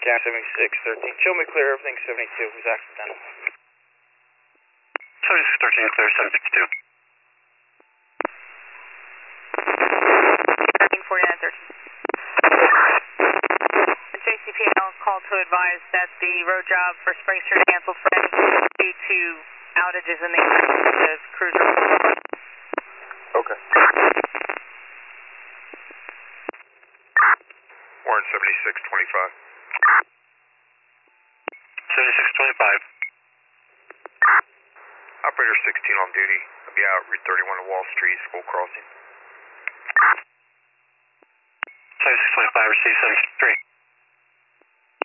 Gas 7613. Show me clear, everything 72 was accidental. 7613 clear, 752. 4913. JCPL called to advise that the road job for Spring Street canceled for any due to outages in the cruiser. Okay. Warren 7625. 7625. Operator 16 on duty. I'll be out Route 31 to Wall Street, School Crossing. 7625, receive 73.